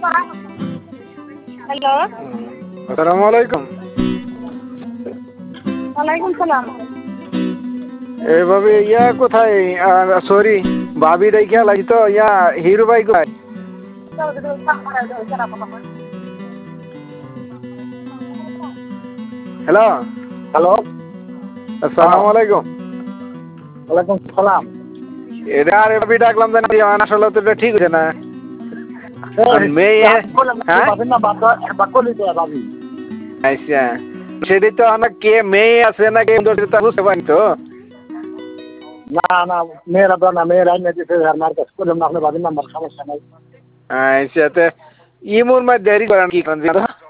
Hello, আসসালামু আলাইকুম। ওয়ালাইকুম সালাম। এভাবে কোথায়? সরি, ভাবি রেখে লাগি তো হিরু ভাই কোথায়? হ্যালো, হ্যালো, আসসালামু আলাইকুম। ওয়ালাইকুম সালাম। এটা আর ভাবি ডাকলাম জানি আসলে তো এটা ঠিক হচ্ছে না। মেয়ে হ্যাঁ ভাবি আচ্ছা, সেটি তো আমার কে মেয়ে আছে না কে বুঝতে পারি তো। না না, মেয়েরা তো না, মেয়েরা মার্কেট করলাম না, আপনার ভাবির নাম্বার সমস্যা নাই। আচ্ছা, তো ইমুর মধ্যে দেরি করেন কি করেন